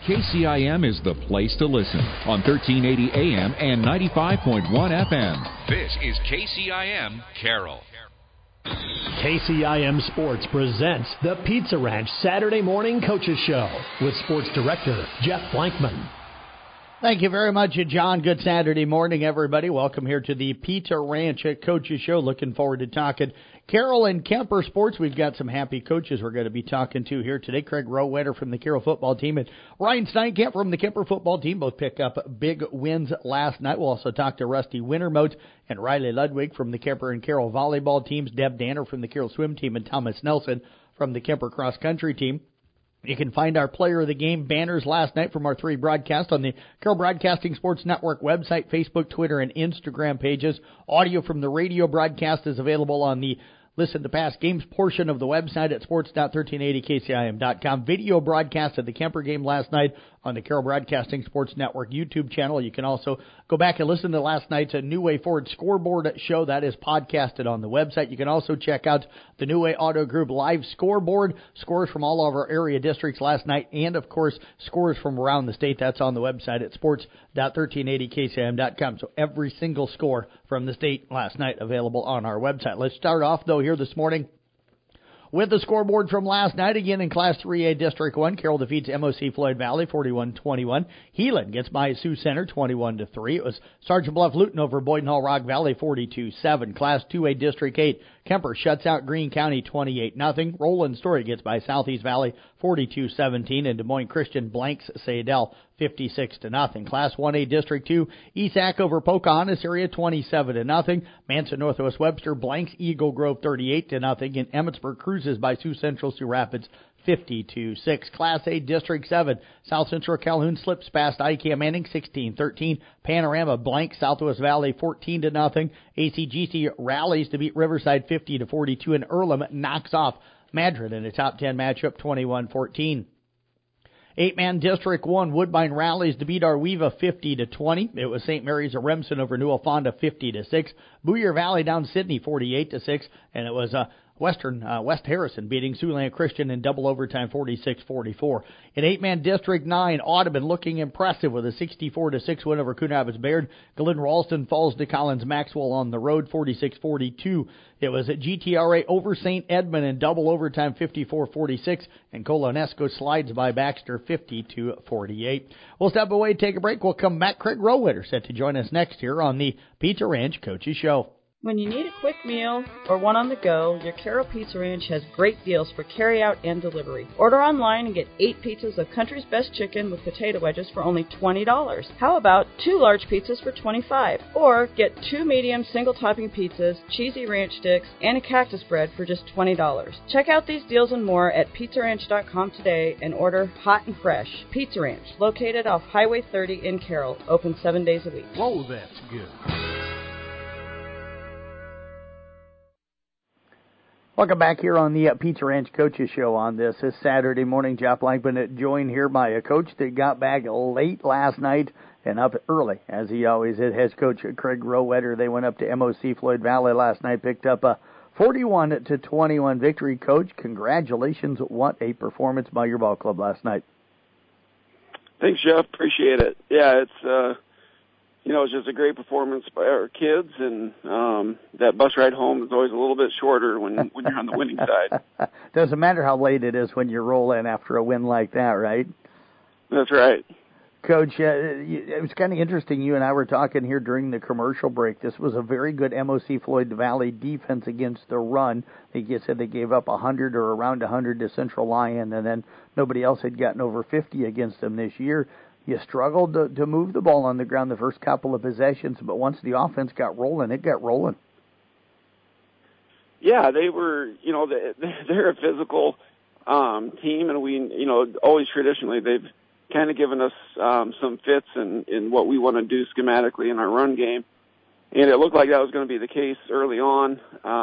KCIM is the place to listen on 1380 AM and 95.1 FM. This is KCIM Carroll. KCIM Sports presents the Pizza Ranch Saturday Morning Coaches Show with Sports Director Jeff Blankman. Thank you very much, John. Good Saturday morning, everybody. Welcome here to the Pizza Ranch Coaches Show. Looking forward to talking Carroll and Kemper sports. We've got some happy coaches we're going to be talking to here today. Craig Rowetter from the Carroll football team and Ryan Steinkamp from the Kemper football team both pick up big wins last night. We'll also talk to Rusty Wintermote and Riley Ludwig from the Kemper and Carroll volleyball teams, Deb Danner from the Carroll swim team, and Thomas Nelson from the Kemper cross country team. You can find our player of the game banners last night from our three broadcasts on the Carroll Broadcasting Sports Network website, Facebook, Twitter, and Instagram pages. Audio from the radio broadcast is available on the Listen to Past Games portion of the website at sports.1380kcim.com. Video broadcast of the Kemper game last night on the Carroll Broadcasting Sports Network YouTube channel. You can also go back and listen to last night's New Way Ford scoreboard show. That is podcasted on the website. You can also check out the New Way Auto Group live scoreboard, scores from all of our area districts last night, and, of course, scores from around the state. That's on the website at sports.1380kcim.com. So every single score from the state last night available on our website. Let's start off, though, here this morning with the scoreboard from last night. Again, in Class 3A District 1, Carroll defeats MOC Floyd Valley 41-21. Heelan gets by Sioux Center 21-3. It was Sergeant Bluff Luton over Boyden Hall Rock Valley 42-7. Class 2A District 8, Kemper shuts out Greene County 28-0. Roland Story gets by Southeast Valley 42-17. And Des Moines Christian blanks Sadell 56-0. Class 1A District 2, Esac over Pocahontas area 27-0. Manson Northwest Webster blanks Eagle Grove 38-0. And Emmitsburg cruises by Sioux Central Sioux Rapids 50-6. Class A District 7, South Central Calhoun slips past ICAM Manning 16-13. Panorama blank Southwest Valley 14-0. ACGC rallies to beat Riverside 50-42. And Earlham knocks off Madrid in a top 10 matchup 21-14. 8-man District 1, Woodbine rallies to beat Arweva 50-20. It was St. Mary's of Remsen over New Alfonda 50-6. Boyer Valley down Sydney 48-6. And it was West Harrison beating Siouxland Christian in double overtime 46-44. In 8-man District 9, Audubon looking impressive with a 64-6 win over Coon Rapids Bayard. Glen Ralston falls to Collins Maxwell on the road 46-42. It was at GTRA over St. Edmund in double overtime 54-46. And Colonesco slides by Baxter 50-48. We'll step away, take a break. We'll come back. Craig Rowetter set to join us next here on the Pizza Ranch Coaches Show. When you need a quick meal or one on the go, your Carroll Pizza Ranch has great deals for carry-out and delivery. Order online and get 8 pizzas of Country's Best Chicken with potato wedges for only $20. How about 2 large pizzas for $25? Or get 2 medium single-topping pizzas, cheesy ranch sticks, and a cactus bread for just $20. Check out these deals and more at pizzaranch.com today and order hot and fresh. Pizza Ranch, located off Highway 30 in Carroll, open 7 days a week. Whoa, that's good. Welcome back here on the Pizza Ranch Coaches Show on this Saturday morning. Jeff Blankman joined here by a coach that got back late last night and up early, as he always is. Head coach Craig Rowetter. They went up to MOC Floyd Valley last night, picked up a 41-21 victory. Coach, congratulations. What a performance by your ball club last night. Thanks, Jeff. Appreciate it. Yeah, it's it's just a great performance by our kids, and that bus ride home is always a little bit shorter when you're on the winning side. Doesn't matter how late it is when you roll in after a win like that, right? That's right. Coach, it was kind of interesting. You and I were talking here during the commercial break. This was a very good MOC Floyd Valley defense against the run. I think you said they gave up 100 or around 100 to Central Lyon, and then nobody else had gotten over 50 against them this year. You struggled to move the ball on the ground the first couple of possessions, but once the offense got rolling, it got rolling. Yeah, they were, they're a physical team, and we, always traditionally they've kind of given us some fits in what we want to do schematically in our run game. And it looked like that was going to be the case early on.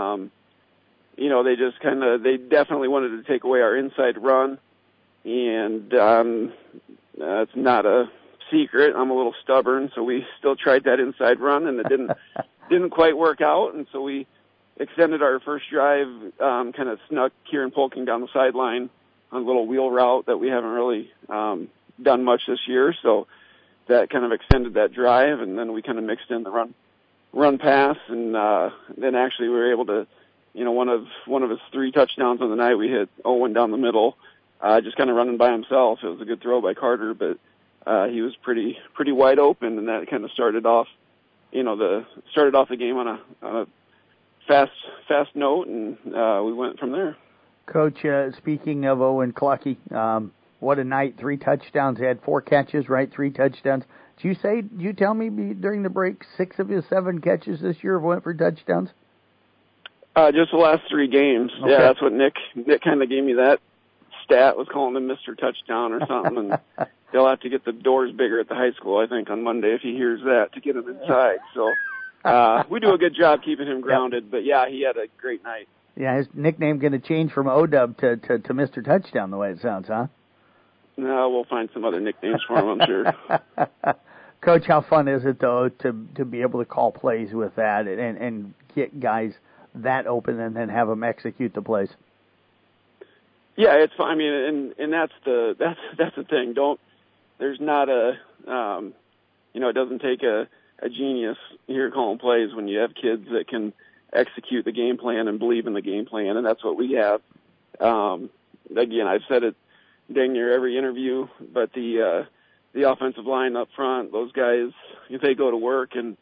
They definitely wanted to take away our inside run. And it's not a secret. I'm a little stubborn, so we still tried that inside run, and it didn't quite work out. And so we extended our first drive, kind of snuck Kieran Polking down the sideline on a little wheel route that we haven't really done much this year, so that kind of extended that drive, and then we kind of mixed in the run pass, and then actually we were able to, one of his 3 touchdowns on the night, we hit Owen down the middle, just kind of running by himself. It was a good throw by Carter, but he was pretty wide open, and that kind of started off the game on a fast note, and we went from there. Coach, speaking of Owen Clucky, what a night! 3 touchdowns. He had 4 catches, right? 3 touchdowns. Did you tell me during the break 6 of his 7 catches this year went for touchdowns? Just the last 3 games. Okay. Yeah, that's what Nick kind of gave me that stat, was calling him Mr. Touchdown or something, and they'll have to get the doors bigger at the high school, I think, on Monday if he hears that, to get him inside. So we do a good job keeping him grounded, yep. But yeah, he had a great night. Yeah, his nickname going to change from O-Dub to Mr. Touchdown, the way it sounds, huh? No, we'll find some other nicknames for him, I'm sure. Coach, how fun is it, though, to be able to call plays with that and get guys that open and then have them execute the plays? Yeah, it's fun. I mean, and that's the thing. There's not it doesn't take a genius here calling plays when you have kids that can execute the game plan and believe in the game plan, and that's what we have. Again, I've said it dang near every interview, but the offensive line up front, those guys, they go to work, and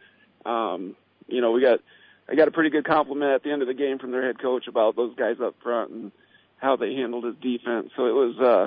I got a pretty good compliment at the end of the game from their head coach about those guys up front and how they handled his defense. So it was,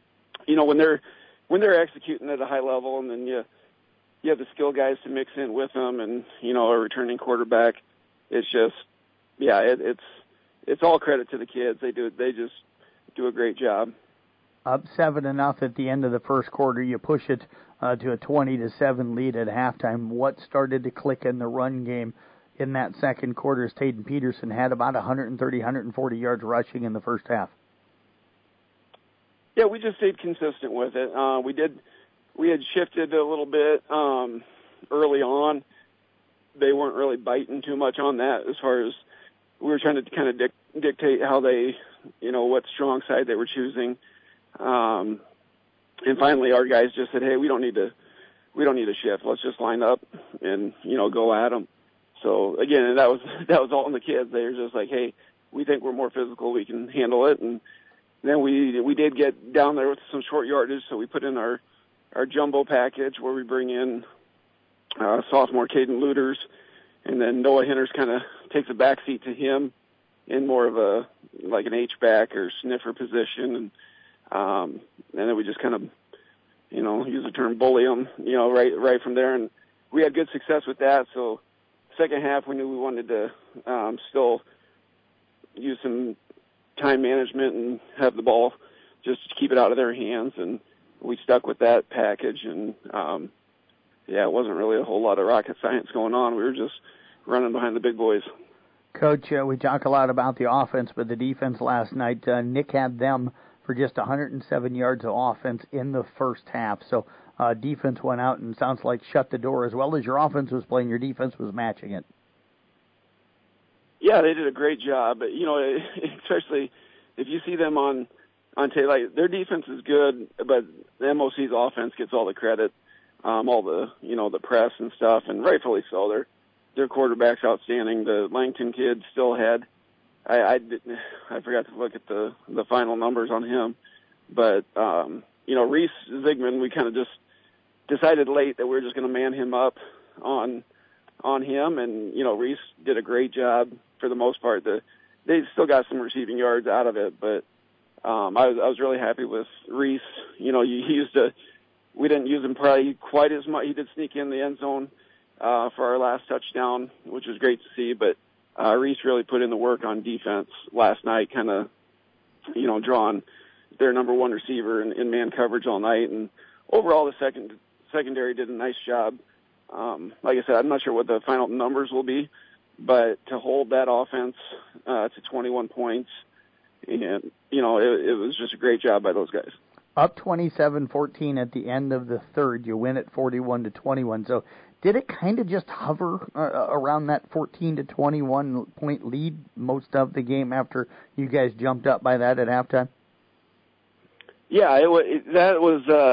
when they're executing at a high level, and then you have the skill guys to mix in with them, and a returning quarterback. It's just, yeah, it's all credit to the kids. They just do a great job. Up 7-0 at the end of the first quarter, you push it to a 20-7 lead at halftime. What started to click in the run game in that second quarter as Taden Peterson had about 130, 140 yards rushing in the first half? Yeah, we just stayed consistent with it. We had shifted a little bit early on. They weren't really biting too much on that, as far as we were trying to kind of dictate how they, what strong side they were choosing. And finally our guys just said, hey, we don't need to shift. Let's just line up and, go at them. So again, that was all in the kids. They were just like, hey, we think we're more physical. We can handle it. And then we did get down there with some short yardage. So we put in our jumbo package where we bring in sophomore Caden Luters, and then Noah Henners kind of takes a backseat to him in more of an H-back or sniffer position. And then we just kind of, use the term bully them, right from there. And we had good success with that. So second half, we knew we wanted to still use some time management and have the ball just keep it out of their hands. And we stuck with that package. And, it wasn't really a whole lot of rocket science going on. We were just running behind the big boys. Coach, we talk a lot about the offense, but the defense last night, Nick had them for just 107 yards of offense in the first half. So defense went out and sounds like shut the door. As well as your offense was playing, your defense was matching it. Yeah, they did a great job. But, especially if you see them on tape, like, their defense is good, but the MOC's offense gets all the credit, all the, the press and stuff, and rightfully so. Their quarterback's outstanding. The Langton kid still had, I forgot to look at the final numbers on him, but Reese Zigman, we kind of just decided late that we were just going to man him up on him, and Reese did a great job for the most part. They still got some receiving yards out of it, but I was really happy with Reese. We didn't use him probably quite as much. He did sneak in the end zone for our last touchdown, which was great to see, but Reese really put in the work on defense last night, kind of, drawing their number one receiver in man coverage all night. And overall, the secondary did a nice job. Like I said, I'm not sure what the final numbers will be, but to hold that offense to 21 points, and, it was just a great job by those guys. Up 27-14 at the end of the third. You win at 41-21. So did it kind of just hover around that 14-21 point lead most of the game after you guys jumped up by that at halftime? Yeah, that was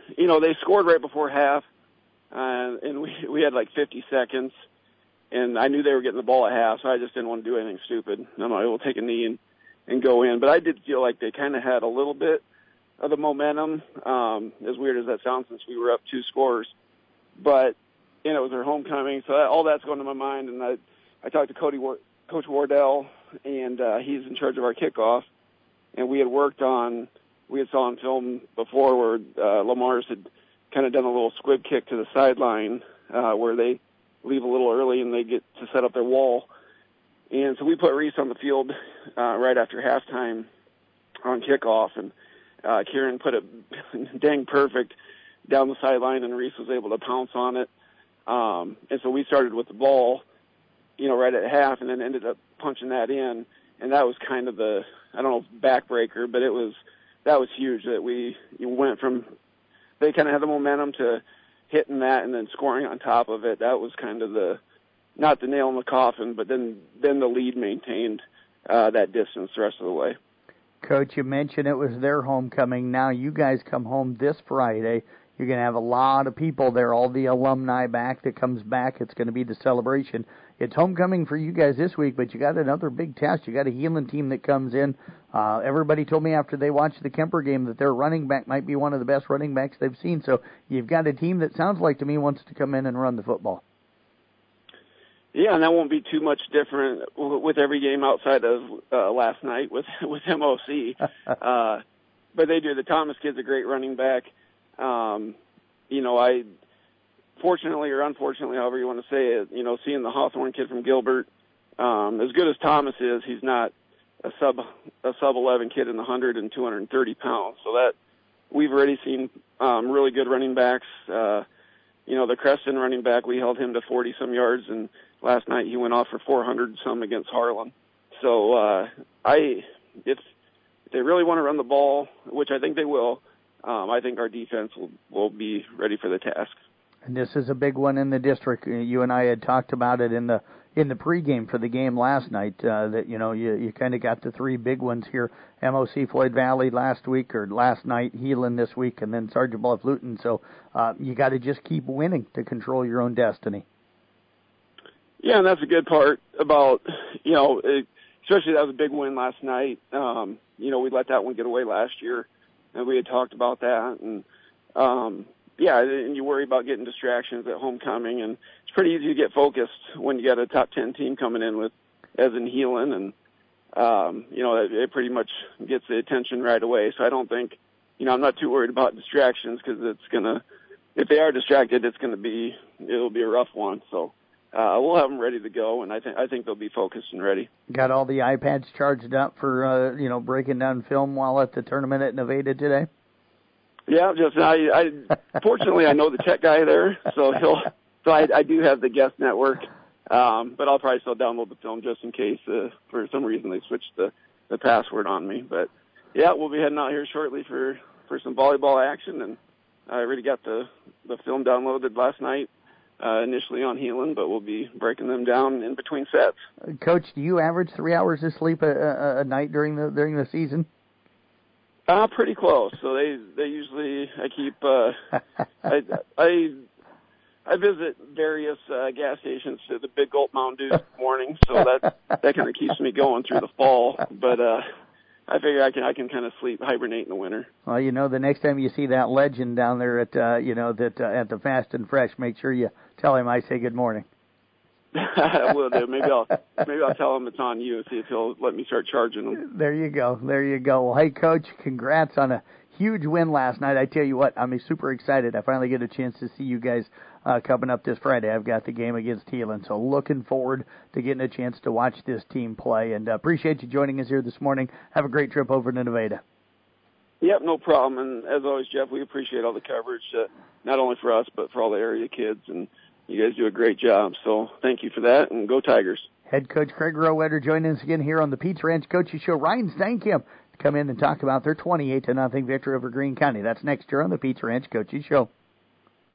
they scored right before half, and we had like 50 seconds, and I knew they were getting the ball at half, so I just didn't want to do anything stupid. I'm like, we'll take a knee and go in. But I did feel like they kind of had a little bit of the momentum, as weird as that sounds, since we were up 2 scores. But, it was their homecoming, so all that's going to my mind. And I talked to Coach Wardell, and he's in charge of our kickoff. And we had saw on film before where Lamar's had kind of done a little squib kick to the sideline where they leave a little early and they get to set up their wall. And so we put Reese on the field right after halftime on kickoff, and Kieran put it dang perfect down the sideline, and Reese was able to pounce on it. And so we started with the ball, right at half, and then ended up punching that in. And that was kind of the, I don't know, backbreaker, but that was huge that we went from, they kind of had the momentum to hitting that and then scoring on top of it. That was kind of not the nail in the coffin, but then the lead maintained that distance the rest of the way. Coach, you mentioned it was their homecoming. Now you guys come home this Friday. You're going to have a lot of people there, all the alumni back that comes back. It's going to be the celebration. It's homecoming for you guys this week, but you got another big test. You got a Heelan team that comes in. Everybody told me after they watched the Kemper game that their running back might be one of the best running backs they've seen. So you've got a team that sounds like to me wants to come in and run the football. Yeah, and that won't be too much different with every game outside of last night with MOC. But they do. The Thomas kid's a great running back. I fortunately or unfortunately, however you want to say it, seeing the Hawthorne kid from Gilbert, as good as Thomas is, he's not a sub 11 kid in the 100 and 230 pounds. So that we've already seen really good running backs. The Creston running back, we held him to 40 some yards, and last night he went off for 400 some against Harlan. So if they really want to run the ball, which I think they will, I think our defense will be ready for the task. And this is a big one in the district. You and I had talked about it in the pregame for the game last night. That you kind of got the 3 big ones here: MOC Floyd Valley last night, Heelan this week, and then Sergeant Bluff Luton. So you got to just keep winning to control your own destiny. Yeah, and that's a good part about especially that was a big win last night. We let that one get away last year. And we had talked about that, and and you worry about getting distractions at homecoming, and it's pretty easy to get focused when you got a top 10 team coming in as in Heelan, and it pretty much gets the attention right away. So I don't think, I'm not too worried about distractions because if they are distracted, it'll be a rough one. So we'll have them ready to go, and I think they'll be focused and ready. Got all the iPads charged up for breaking down film while at the tournament at Nevada today? Yeah, fortunately I know the tech guy there, so I do have the guest network, but I'll probably still download the film just in case for some reason they switched the password on me. But yeah, we'll be heading out here shortly for some volleyball action, and I already got the film downloaded last night. Initially on Heelan, but we'll be breaking them down in between sets. Coach, do you average 3 hours of sleep a night during the season? Pretty close. So they usually I keep I visit various gas stations to the Big Gulp Mountain Dew in the morning, so that kind of keeps me going through the fall. But I figure I can kind of hibernate in the winter. Well, the next time you see that legend down there at at the Fast and Fresh, make sure you tell him I say good morning. I will do. Maybe I'll tell him it's on you and see if he'll let me start charging him. There you go. Well, hey, Coach, congrats on a huge win last night. I tell you what, I'm super excited. I finally get a chance to see you guys coming up this Friday. I've got the game against Heelan, so looking forward to getting a chance to watch this team play. And appreciate you joining us here this morning. Have a great trip over to Nevada. Yep, no problem. And as always, Jeff, we appreciate all the coverage, not only for us, but for all the area kids. And you guys do a great job. So thank you for that, and go Tigers. Head coach Craig Rowetter joining us again here on the Pizza Ranch Coaches Show. Ryan Stankham to come in and talk about their 28-0 victory over Greene County. That's next year on the Pizza Ranch Coaches Show.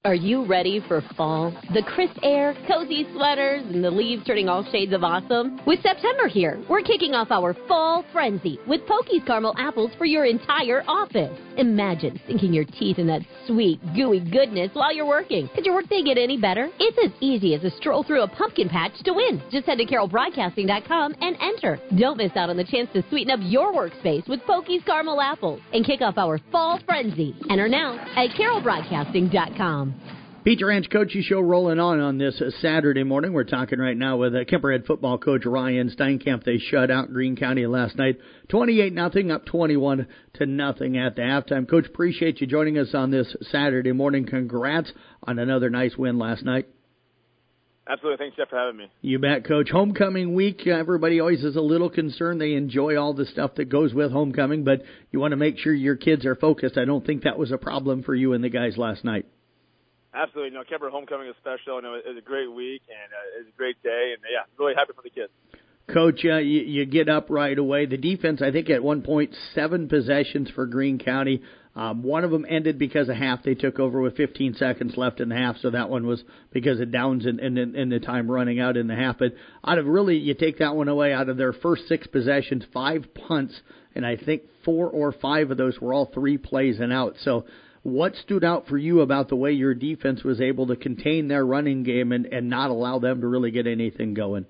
Are you ready for fall? The crisp air, cozy sweaters, and the leaves turning all shades of awesome? With September here, we're kicking off our fall frenzy with Pokey's caramel apples for your entire office. Imagine sinking your teeth in that sweet, gooey goodness while you're working. Could your workday get any better? It's as easy as a stroll through a pumpkin patch to win. Just head to carrollbroadcasting.com and enter. Don't miss out on the chance to sweeten up your workspace with Pokey's caramel apples and kick off our fall frenzy. Enter now at carrollbroadcasting.com. Pizza Ranch Coachy Show rolling on this Saturday morning. We're talking right now with Kemper football coach Ryan Steinkamp. They shut out Greene County last night, 28-0, up 21-0 at the halftime. Coach, appreciate you joining us on this Saturday morning. Congrats on another nice win last night. Absolutely. Thanks, Jeff, for having me. You bet, Coach. Homecoming week, everybody always is a little concerned. They enjoy all the stuff that goes with homecoming, but you want to make sure your kids are focused. I don't think that was a problem for you and the guys last night. Absolutely. Kemper homecoming is special. It was a great week, and it was a great day, and, really happy for the kids. Coach, you get up right away. The defense, I think, at one point, 7 possessions for Greene County. One of them ended because of half. They took over with 15 seconds left in the half, so that one was because of downs and the time running out in the half. But you take that one away, out of their first 6 possessions, 5 punts, and I think 4 or 5 of those were all 3 plays and out. So what stood out for you about the way your defense was able to contain their running game and not allow them to really get anything going?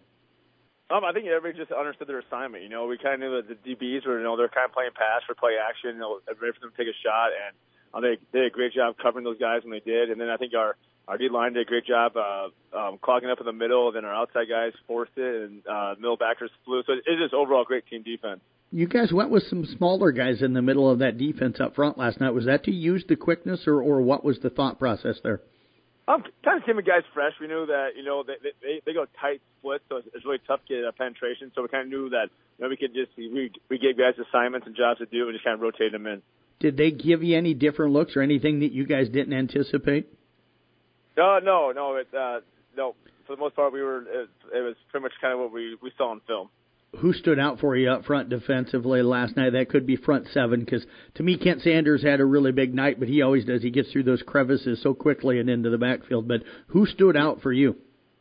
I think everybody just understood their assignment. We kind of knew that the DBs were, they're kind of playing pass for play action, ready for them to take a shot, and they did a great job covering those guys when they did. And then I think our D-line did a great job clogging up in the middle, and then our outside guys forced it, and middle backers flew. So it's just overall great team defense. You guys went with some smaller guys in the middle of that defense up front last night. Was that to use the quickness, or what was the thought process there? Kind of keeping guys fresh. We knew that, they go tight splits, so it's really tough to get penetration. So we kind of knew that, we gave guys assignments and jobs to do and just kind of rotated them in. Did they give you any different looks or anything that you guys didn't anticipate? No. No. For the most part, it was pretty much kind of what we saw in film. Who stood out for you up front defensively last night? That could be front 7, because to me, Kent Sanders had a really big night, but he always does. He gets through those crevices so quickly and into the backfield. But who stood out for you?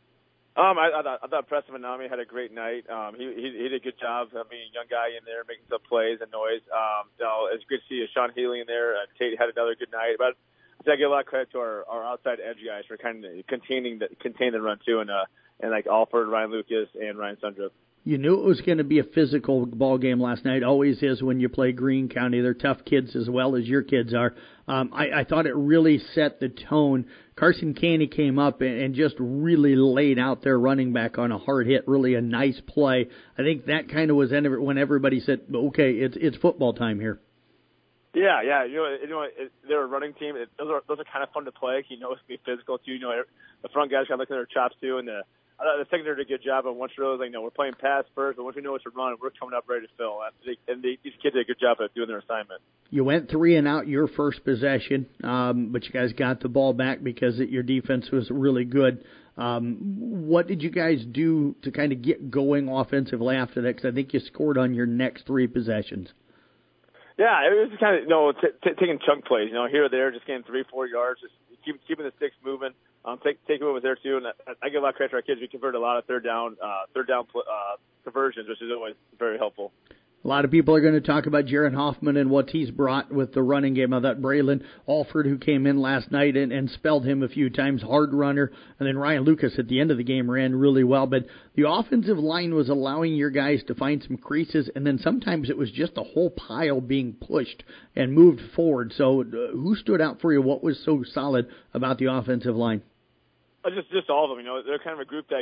I thought Preston Manami had a great night. He did a good job. Young guy in there making some plays and noise. It's good to see Sean Healy in there. Tate had another good night. But I give a lot of credit to our outside edge guys for kind of containing the run too, and like Alford, Ryan Lucas, and Ryan Sundrup. You knew it was going to be a physical ball game last night. Always is when you play Greene County. They're tough kids as well as your kids are. I thought it really set the tone. Carson Caney came up and just really laid out their running back on a hard hit, really a nice play. I think that kind of was when everybody said, okay, it's football time here. Yeah. They're a running team. Those are kind of fun to play. It's going to be physical too. The front guys got to look at their chops too, and the secondary did a good job. And once you realize, we're playing pass first, but once we know what to run, we're coming up ready to fill. These kids did a good job of doing their assignment. You went 3 and out your first possession, but you guys got the ball back because your defense was really good. What did you guys do to kind of get going offensively after that? Because I think you scored on your next 3 possessions. Yeah, it was kind of taking chunk plays. Here or there, just getting 3-4 yards, just keeping the sticks moving. Taking what was there too, and I give a lot of credit to our kids. We converted a lot of third down conversions, which is always very helpful. A lot of people are going to talk about Jaron Hoffman and what he's brought with the running game. I thought Braylon Alford, who came in last night and spelled him a few times, hard runner, and then Ryan Lucas at the end of the game ran really well. But the offensive line was allowing your guys to find some creases, and then sometimes it was just a whole pile being pushed and moved forward. So who stood out for you? What was so solid about the offensive line? Just all of them. They're kind of a group that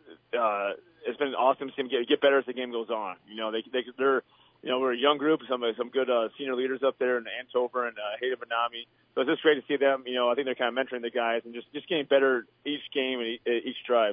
it's been awesome to see them get better as the game goes on. They're we're a young group, some good senior leaders up there, and Antover and Hayden Manami. So it's just great to see them. I think they're kind of mentoring the guys and just getting better each game and each drive.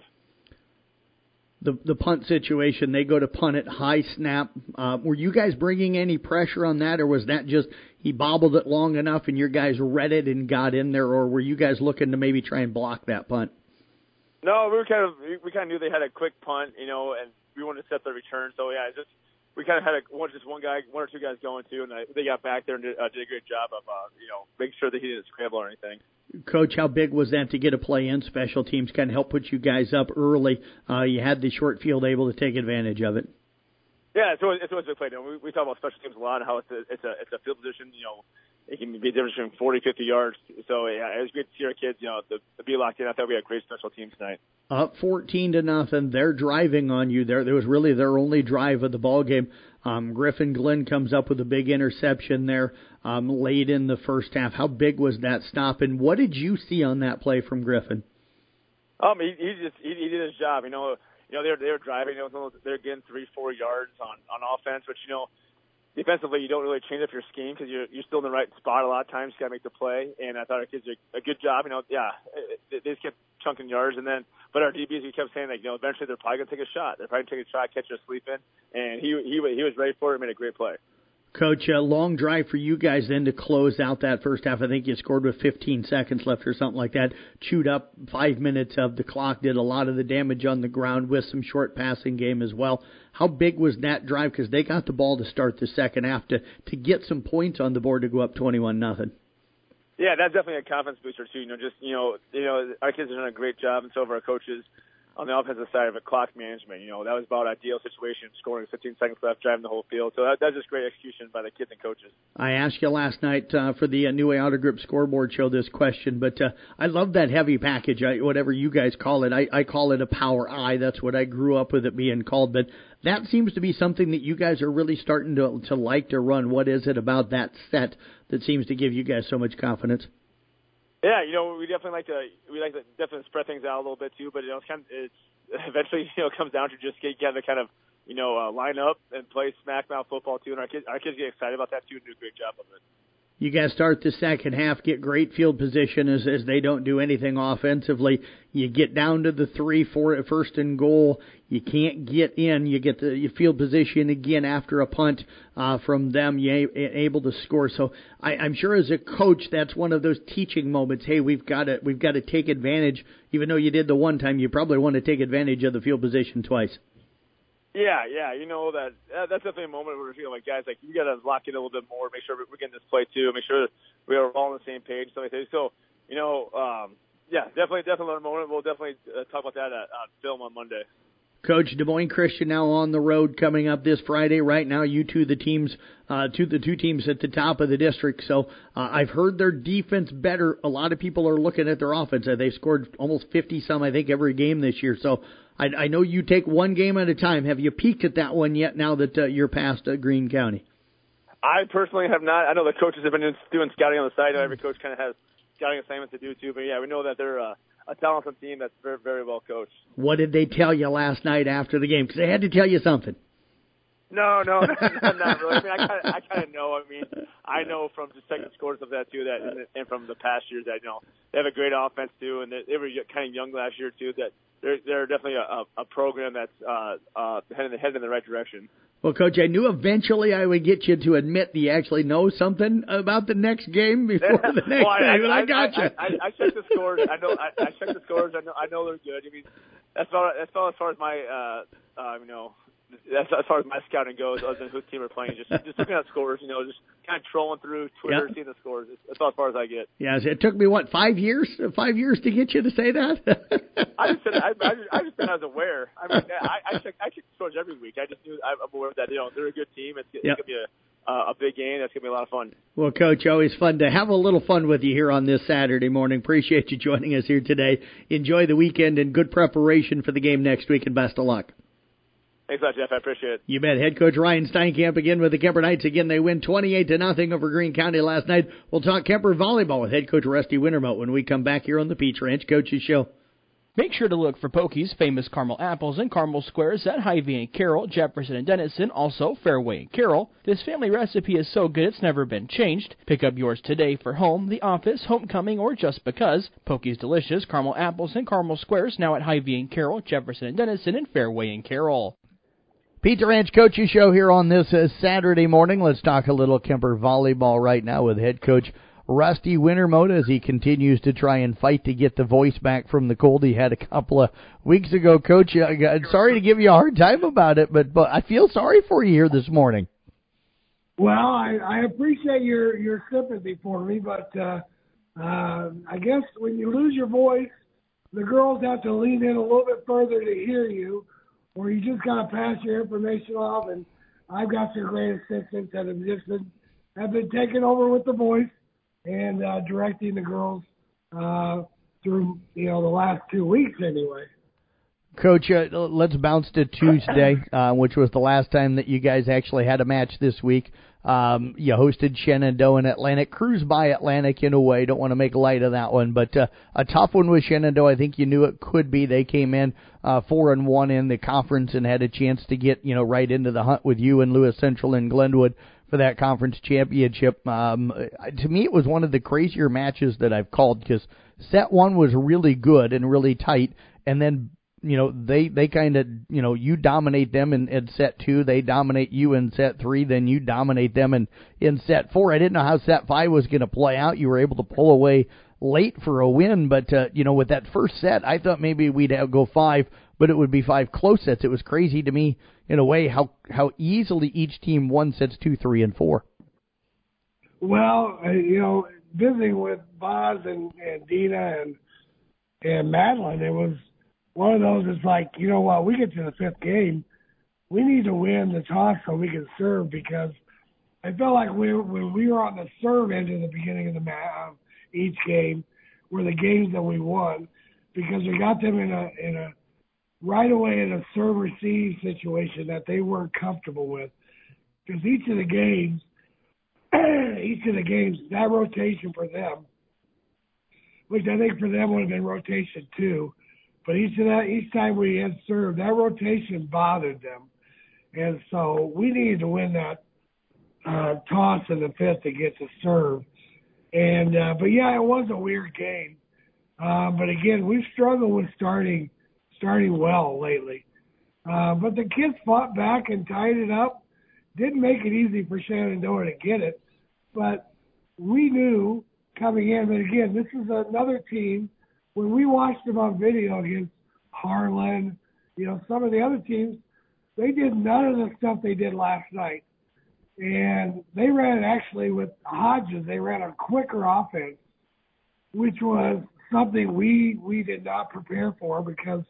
The punt situation, they go to punt it, high snap. Were you guys bringing any pressure on that, or was that just he bobbled it long enough and your guys read it and got in there, or were you guys looking to maybe try and block that punt? No, we kind of knew they had a quick punt, and we wanted to set the return. So yeah, we kind of had one or two guys going too, and they got back there and did a great job of making sure that he didn't scramble or anything. Coach, how big was that to get a play in special teams, kind of help put you guys up early? You had the short field able to take advantage of it. Yeah, it's always a big play. We talk about special teams a lot and how it's a field position. It can be a difference between 40, 50 yards. So yeah, it was great to see our kids, to be locked in. I thought we had great special teams tonight. Up 14-0, they're driving on you. There was really their only drive of the ball game. Griffin Glenn comes up with a big interception there late in the first half. How big was that stop, and what did you see on that play from Griffin? He did his job. They were driving. They're getting 3-4 yards on offense, which defensively you don't really change up your scheme because you're still in the right spot a lot of times. You got to make the play, and I thought our kids did a good job. They just kept chunking yards, but our DBs, we kept saying eventually they're probably gonna take a shot. They're probably gonna take a shot, catch us sleeping, and he was ready for it. Made a great play. Coach, a long drive for you guys then to close out that first half. I think you scored with 15 seconds left or something like that. Chewed up 5 minutes of the clock, did a lot of the damage on the ground with some short passing game as well. How big was that drive? Because they got the ball to start the second half to get some points on the board to go up 21-0. Yeah, that's definitely a confidence booster too. Our kids are doing a great job, and so have our coaches on the offensive side of it, clock management. That was about ideal situation, scoring 15 seconds left, driving the whole field. So that's just great execution by the kids and coaches. I asked you last night for the New Way Auto Group scoreboard show this question, but I love that heavy package, whatever you guys call it. I call it a Power I. That's what I grew up with it being called. But that seems to be something that you guys are really starting to like to run. What is it about that set that seems to give you guys so much confidence? Yeah, we definitely like to definitely spread things out a little bit too, but it's eventually comes down to just get together, kind of line up and play smack mouth football too, and our kids get excited about that too and do a great job of it. You guys start the second half, get great field position as they don't do anything offensively. You get down to the 3-4 at first and goal. You can't get in. You get the field position again after a punt from them. You're able to score. So I'm sure as a coach, that's one of those teaching moments. Hey, we've got to take advantage. Even though you did the one time, you probably want to take advantage of the field position twice. Yeah, that's definitely a moment where we're feeling like, guys, we got to lock in a little bit more, make sure we're getting this play too, make sure we are all on the same page. So, definitely a moment. We'll definitely talk about that on film on Monday. Coach, Des Moines Christian now on the road coming up this Friday. Right now, you two the two teams at the top of the district. So I've heard their defense better. A lot of people are looking at their offense. They've scored almost 50-some, I think, every game this year. So I know you take one game at a time. Have you peeked at that one yet now that you're past Greene County? I personally have not. I know the coaches have been doing scouting on the side. Every coach kind of has scouting assignments to do too. But, yeah, we know that they're a talented team that's very, very well coached. What did they tell you last night after the game? Because they had to tell you something. No, not really. I kind of know. I know from just checking scores of that too, and from the past years that they have a great offense too, and they were kind of young last year too. That they're definitely a program that's heading in the right direction. Well, Coach, I knew eventually I would get you to admit that you actually know something about the next game before the next game, but I got you. I checked the scores. I checked the scores. I know they're good. That's about as far as my that's as far as my scouting goes, other than whose team we're playing. Just looking at scores, just kind of trolling through Twitter, seeing the scores. That's about as far as I get. Yeah, it took me 5 years? 5 years to get you to say that? I just said I was aware. I check scores every week. I just knew I'm aware that they're a good team. It's gonna be a big game. That's gonna be a lot of fun. Well, Coach, always fun to have a little fun with you here on this Saturday morning. Appreciate you joining us here today. Enjoy the weekend and good preparation for the game next week, and best of luck. Thanks a lot, Jeff. I appreciate it. You bet. Head coach Ryan Steinkamp again with the Kemper Knights. Again, they win 28-0 over Greene County last night. We'll talk Kemper volleyball with head coach Rusty Wintermote when we come back here on the Peach Ranch Coaches Show. Make sure to look for Pokey's famous caramel apples and caramel squares at Hy-Vee and Carroll, Jefferson and Denison, also Fairway and Carroll. This family recipe is so good it's never been changed. Pick up yours today for home, the office, homecoming, or just because. Pokey's delicious caramel apples and caramel squares now at Hy-Vee and Carroll, Jefferson and Denison, and Fairway and Carroll. Pizza Ranch Coaches Show here on this Saturday morning. Let's talk a little Kemper volleyball right now with head coach Rusty Wintermote as he continues to try and fight to get the voice back from the cold he had a couple of weeks ago. Coach, sorry to give you a hard time about it, but I feel sorry for you here this morning. Well, I appreciate your sympathy for me, but I guess when you lose your voice, the girls have to lean in a little bit further to hear you, or you just got to pass your information off. And I've got some great assistants that have been taking over with the voice and directing the girls through the last 2 weeks anyway. Coach, let's bounce to Tuesday, which was the last time that you guys actually had a match this week. You hosted Shenandoah and Atlantic. Cruised by Atlantic in a way. Don't want to make light of that one, but a tough one with Shenandoah. I think you knew it could be. They came in 4-1 in the conference and had a chance to get right into the hunt with you and Lewis Central and Glenwood for that conference championship. To me, it was one of the crazier matches that I've called because set one was really good and really tight, and then they kind of, you dominate them in set two, they dominate you in set three, then you dominate them in set four. I didn't know how set five was going to play out. You were able to pull away late for a win, but, with that first set, I thought maybe we'd go five, but it would be five close sets. It was crazy to me, in a way, how easily each team won sets 2, 3, and 4. Well, visiting with Boz and Dina and Madeline, it was one of those. It's like, we get to the fifth game, we need to win the toss so we can serve, because I felt like when we were on the serve end in the beginning of each game were the games that we won, because we got them in a right away in a serve receive situation that they weren't comfortable with, because each of the games, that rotation for them, which I think for them would have been rotation 2. But each time we had served, that rotation bothered them. And so we needed to win that toss in the fifth to get to serve. And but yeah, it was a weird game. But again, we've struggled with starting well lately. But the kids fought back and tied it up. Didn't make it easy for Shenandoah to get it. But we knew coming in, but again, this is another team. When we watched them on video against Harlan, some of the other teams, they did none of the stuff they did last night. And they ran, actually, with Hodges, they ran a quicker offense, which was something we did not prepare for, because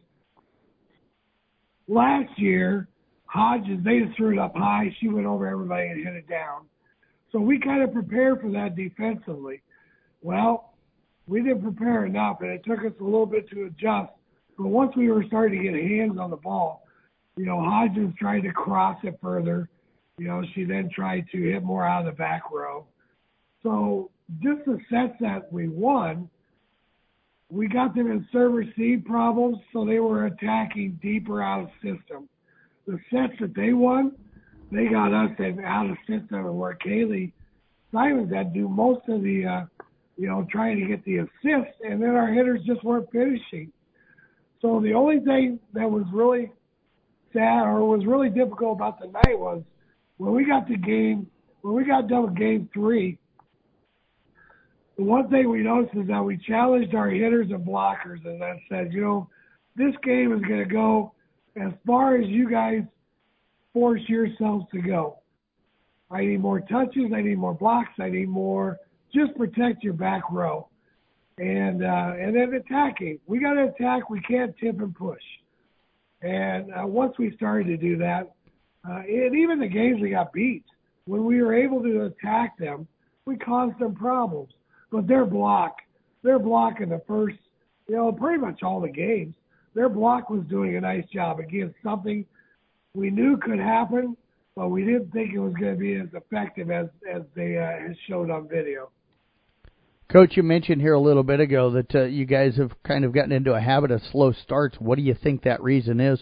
last year, Hodges, they just threw it up high. She went over everybody and hit it down. So we kind of prepared for that defensively. Well, we didn't prepare enough, and it took us a little bit to adjust. But once we were starting to get hands on the ball, Hodges tried to cross it further. She then tried to hit more out of the back row. So just the sets that we won, we got them in serve receive problems, so they were attacking deeper out of system. The sets that they won, they got us out of system, and where Kaylee Simons had to do most of the trying to get the assist, and then our hitters just weren't finishing. So the only thing that was really sad or was really difficult about the night was when we got done with game 3, the one thing we noticed is that we challenged our hitters and blockers, and that said, this game is going to go as far as you guys force yourselves to go. I need more touches, I need more blocks, I need more. Just protect your back row, and then attacking. We got to attack. We can't tip and push. And once we started to do that, and even the games we got beat, when we were able to attack them, we caused them problems. But their block in the first, pretty much all the games, their block was doing a nice job. Again, something we knew could happen, but we didn't think it was going to be as effective as they had showed on video. Coach, you mentioned here a little bit ago that you guys have kind of gotten into a habit of slow starts. What do you think that reason is?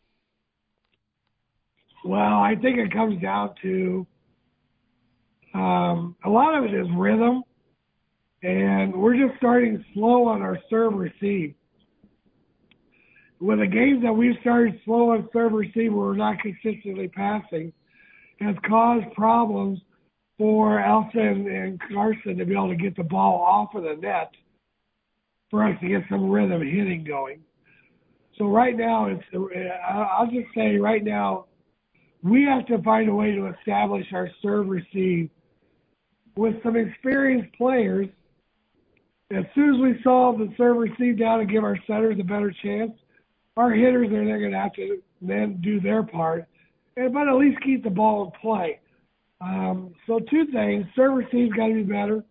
Well, I think it comes down to a lot of it is rhythm, and we're just starting slow on our serve receive. With the games that we've started slow on serve receive where we're not consistently passing, has caused problems for Elsa and Carson to be able to get the ball off of the net for us to get some rhythm hitting going. So right now, I'll just say right now, we have to find a way to establish our serve receive with some experienced players as soon as we saw the serve receive down and give our setters a better chance, our hitters are they're going to have to then do their part, but at least keep the ball in play. So two things: serve receive's got to be better,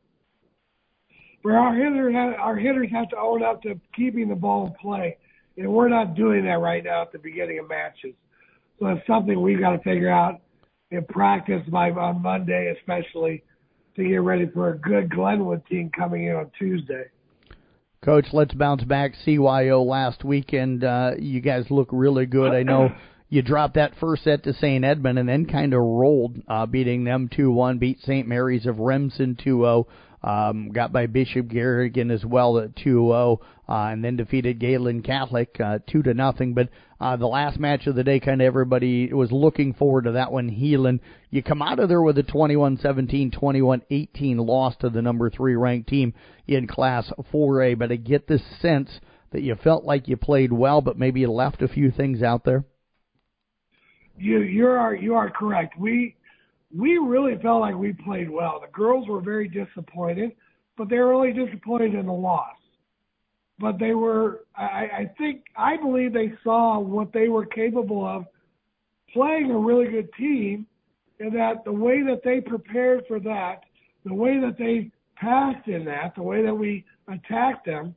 but our hitters have to own up to keeping the ball in play, and we're not doing that right now at the beginning of matches. So it's something we've got to figure out in practice on Monday, especially to get ready for a good Glenwood team coming in on Tuesday. Coach, let's bounce back. CYO last weekend, you guys look really good. I know you dropped that first set to St. Edmund and then kind of rolled, beating them 2-1, beat St. Mary's of Remsen 2-0. Got by Bishop Garrigan as well at 2-0, and then defeated Galen Catholic 2-0. But the last match of the day, kind of everybody was looking forward to that one. Heelan, you come out of there with a 21-17, 21-18 loss to the number 3 ranked team in Class 4A. But I get the sense that you felt like you played well, but maybe you left a few things out there. You are correct. We really felt like we played well. The girls were very disappointed, but they were only disappointed in the loss. But they were, I believe they saw what they were capable of playing a really good team, and that the way that they prepared for that, the way that they passed in that, the way that we attacked them,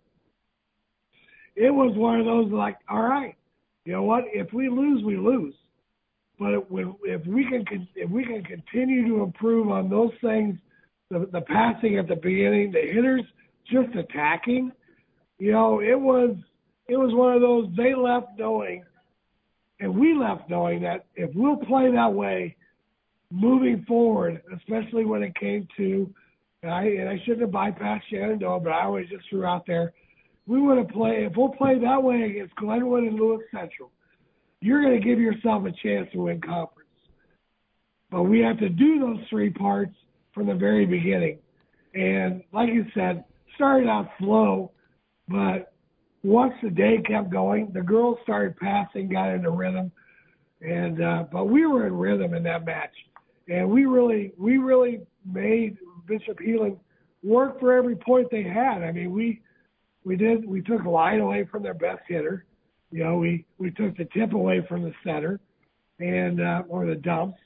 it was one of those like, all right, you know what? If we lose, we lose. But if we can continue to improve on those things, the passing at the beginning, the hitters just attacking, you know, it was one of those. They left knowing, and we left knowing that if we'll play that way, moving forward, especially when it came to, and I shouldn't have bypassed Shenandoah, but I always just threw out there, we want to play. If we'll play that way against Glenwood and Lewis Central, you're going to give yourself a chance to win conference. But we have to do those 3 parts from the very beginning. And like you said, started out slow, but once the day kept going, the girls started passing, got into rhythm, and but we were in rhythm in that match. And we really made Bishop Heelan work for every point they had. I mean, we took a line away from their best hitter. You know, we took the tip away from the center and or the dumps.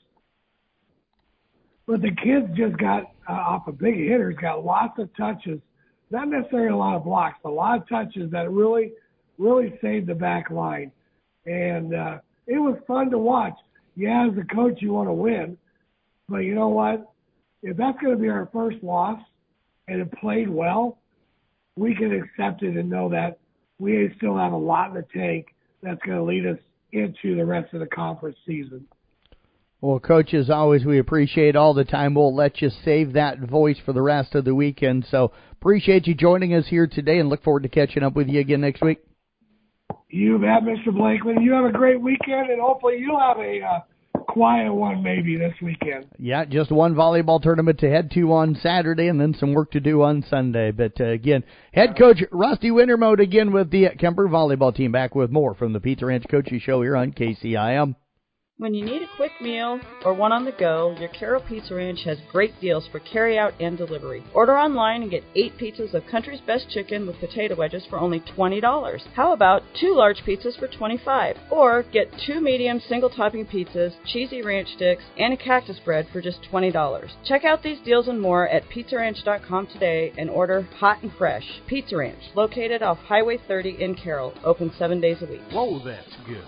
But the kids just got off of big hitters, got lots of touches, not necessarily a lot of blocks, but a lot of touches that really saved the back line. And it was fun to watch. Yeah, as a coach, you want to win. But you know what? If that's going to be our first loss and it played well, we can accept it and know that we still have a lot in the tank that's going to lead us into the rest of the conference season. Well, Coach, as always, we appreciate all the time. We'll let you save that voice for the rest of the weekend. So appreciate you joining us here today and look forward to catching up with you again next week. You bet, Mr. Blakeman. You have a great weekend, and hopefully you'll have a quiet one maybe this weekend. Yeah, just one volleyball tournament to head to on Saturday and then some work to do on Sunday. But again, head coach Rusty Wintermode again with the Kemper volleyball team, back with more from the Pizza Ranch Coaches Show here on KCIM. When you need a quick meal or one on the go, your Carroll Pizza Ranch has great deals for carry-out and delivery. Order online and get 8 pizzas of Country's Best Chicken with potato wedges for only $20. How about 2 large pizzas for $25? Or get 2 medium single-topping pizzas, cheesy ranch sticks, and a cactus bread for just $20. Check out these deals and more at PizzaRanch.com today and order hot and fresh. Pizza Ranch, located off Highway 30 in Carroll, open 7 days a week. Whoa, that's good.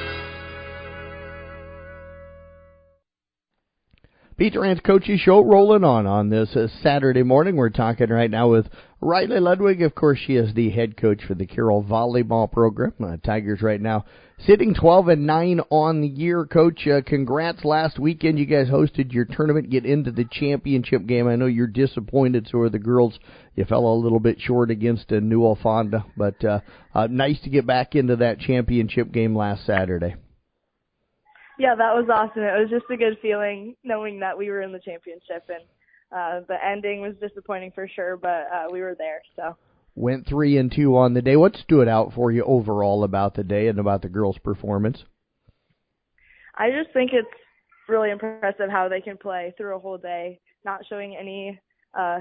Pizza Ranch Coaches Show rolling on this Saturday morning. We're talking right now with Riley Ludwig. Of course, she is the head coach for the Carroll volleyball program. Tigers right now sitting 12-9 on the year. Coach, congrats. Last weekend you guys hosted your tournament, get into the championship game. I know you're disappointed, so are the girls. You fell a little bit short against New Alfonda, but nice to get back into that championship game last Saturday. Yeah, that was awesome. It was just a good feeling knowing that we were in the championship, and the ending was disappointing for sure, but we were there. So went 3-2 on the day. What stood out for you overall about the day and about the girls' performance? I just think it's really impressive how they can play through a whole day, not showing any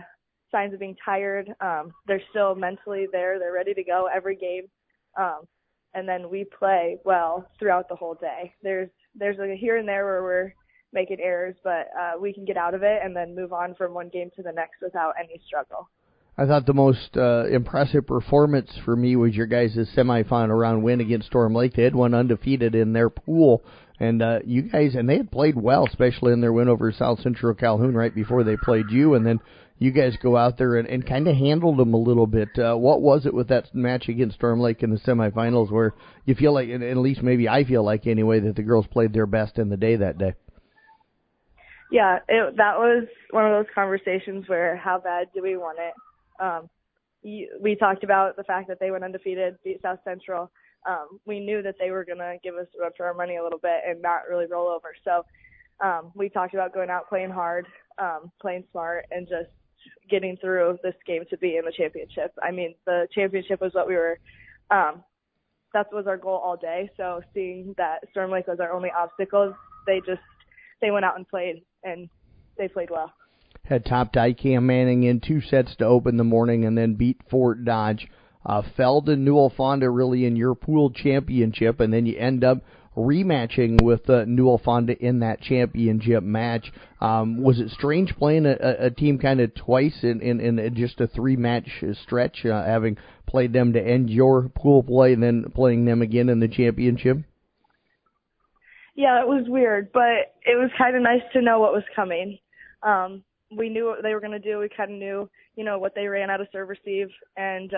signs of being tired. They're still mentally there. They're ready to go every game. And then we play well throughout the whole day. There's like a here and there where we're making errors, but we can get out of it and then move on from one game to the next without any struggle. I thought the most impressive performance for me was your guys' semifinal round win against Storm Lake. They had one undefeated in their pool, and you guys, and they had played well, especially in their win over South Central Calhoun right before they played you, and then you guys go out there and kind of handled them a little bit. What was it with that match against Storm Lake in the semifinals where you feel like, and at least maybe I feel like anyway, that the girls played their best in the day that day? Yeah, that was one of those conversations where how bad do we want it? We talked about the fact that they went undefeated, beat South Central. We knew that they were going to give us a run for our money a little bit and not really roll over. So we talked about going out playing hard, playing smart, and just getting through this game to be in the championship. I mean, the championship was what we were that was our goal all day. So seeing that Storm Lake was our only obstacle, they went out and played, and they played well. Had topped ICAM Manning in 2 sets to open the morning and then beat Fort Dodge. Fell to Newell Fonda really in your pool championship, and then you end up rematching with Newell Fonda in that championship match. Was it strange playing a team kind of twice in just a 3-match stretch, having played them to end your pool play and then playing them again in the championship? Yeah, it was weird, but it was kind of nice to know what was coming. We knew what they were going to do. We kind of knew, what they ran out of serve receive, and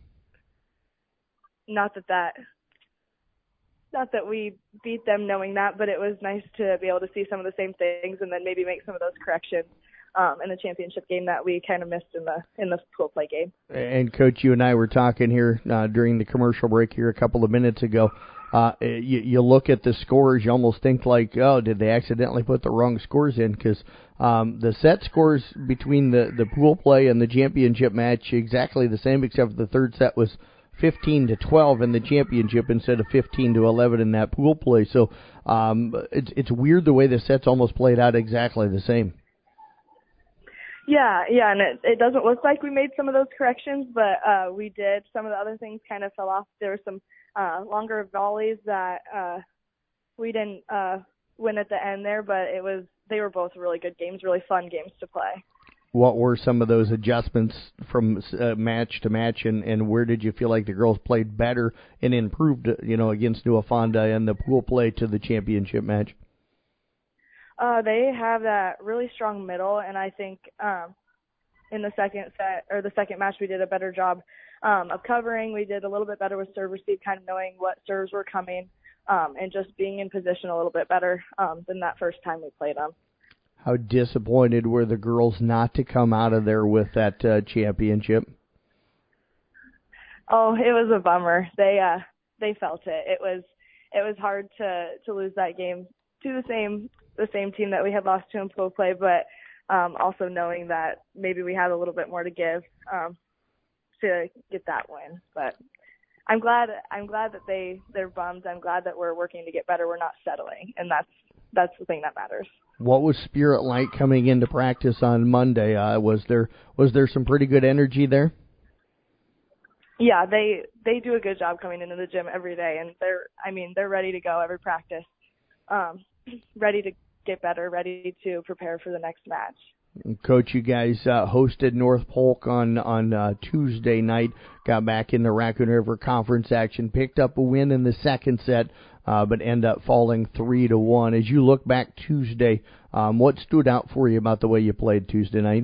not that we beat them knowing that, but it was nice to be able to see some of the same things and then maybe make some of those corrections in the championship game that we kind of missed in the pool play game. And Coach, you and I were talking here during the commercial break here a couple of minutes ago. You look at the scores, you almost think like, oh, did they accidentally put the wrong scores in? Because the set scores between the pool play and the championship match exactly the same, except for the third set was 15-12 in the championship instead of 15-11 in that pool play. So it's weird the way the sets almost played out exactly the same. Yeah, and it doesn't look like we made some of those corrections, but we did. Some of the other things kind of fell off. There were some longer volleys that we didn't win at the end there, but they were both really good games, really fun games to play. What were some of those adjustments from match to match, and where did you feel like the girls played better and improved, against Newell Fonda and the pool play to the championship match? They have that really strong middle, and I think in the second set or the second match we did a better job of covering. We did a little bit better with serve receive, kind of knowing what serves were coming, and just being in position a little bit better than that first time we played them. How disappointed were the girls not to come out of there with that championship? Oh, it was a bummer. They felt it. It was hard to lose that game to the same team that we had lost to in pool play, but also knowing that maybe we had a little bit more to give to get that win. But I'm glad that they're bummed. I'm glad that we're working to get better. We're not settling, and that's the thing that matters. What was spirit like coming into practice on Monday? Was there some pretty good energy there? Yeah, they do a good job coming into the gym every day, and they're ready to go every practice, ready to get better, ready to prepare for the next match. Coach, you guys hosted North Polk on Tuesday night, got back in the Raccoon River Conference action, picked up a win in the second set, but ended up falling 3-1. As you look back Tuesday, what stood out for you about the way you played Tuesday night?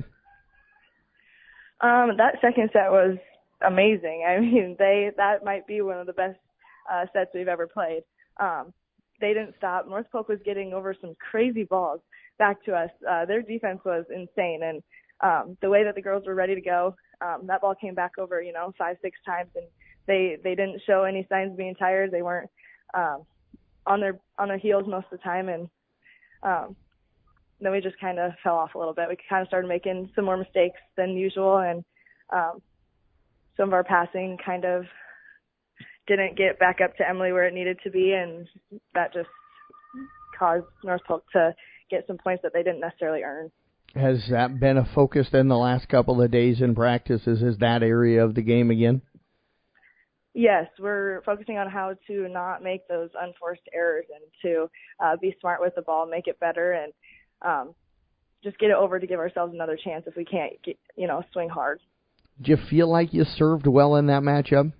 That second set was amazing. I mean, that might be one of the best sets we've ever played. They didn't stop. North Polk was getting over some crazy balls back to us. Their defense was insane, and the way that the girls were ready to go, that ball came back over, 5-6 times, and they didn't show any signs of being tired. They weren't on their heels most of the time, and then we just kind of fell off a little bit. We kind of started making some more mistakes than usual, and some of our passing kind of didn't get back up to Emily where it needed to be, and that just caused North Polk to get some points that they didn't necessarily earn. Has that been a focus in the last couple of days in practices? Is that area of the game again? Yes, we're focusing on how to not make those unforced errors and to be smart with the ball, make it better, and just get it over to give ourselves another chance if we can't, swing hard. Do you feel like you served well in that matchup?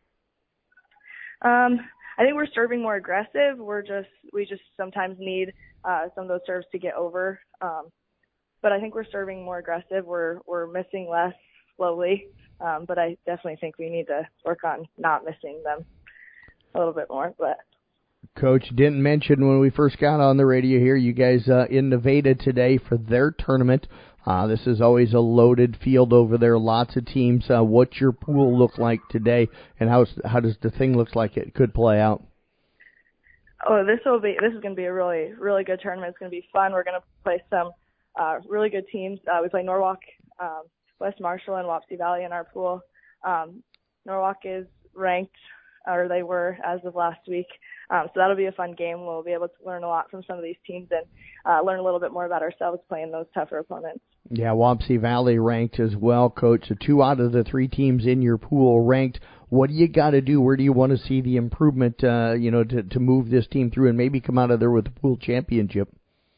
I think we're serving more aggressive. We just sometimes need some of those serves to get over. But I think we're serving more aggressive. We're missing less slowly. But I definitely think we need to work on not missing them a little bit more. But Coach didn't mention when we first got on the radio here, you guys in Nevada today for their tournament. This is always a loaded field over there, lots of teams. What's your pool look like today, and how does the thing look like it could play out? Oh, this is going to be a really, really good tournament. It's going to be fun. We're going to play some really good teams. We play Norwalk, West Marshall, and Wapsie Valley in our pool. Norwalk is ranked, or they were as of last week. So that'll be a fun game. We'll be able to learn a lot from some of these teams and learn a little bit more about ourselves playing those tougher opponents. Yeah, Wapsie Valley ranked as well, Coach. So 2 out of the 3 teams in your pool ranked. What do you got to do? Where do you want to see the improvement, to move this team through and maybe come out of there with the pool championship?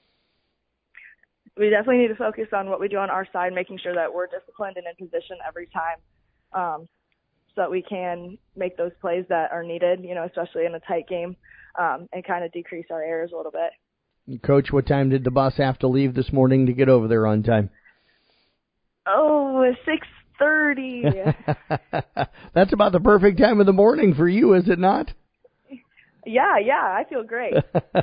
We definitely need to focus on what we do on our side, making sure that we're disciplined and in position every time, so that we can make those plays that are needed, especially in a tight game, and kind of decrease our errors a little bit. Coach, what time did the bus have to leave this morning to get over there on time? Oh, 6:30. That's about the perfect time of the morning for you, is it not? Yeah, I feel great.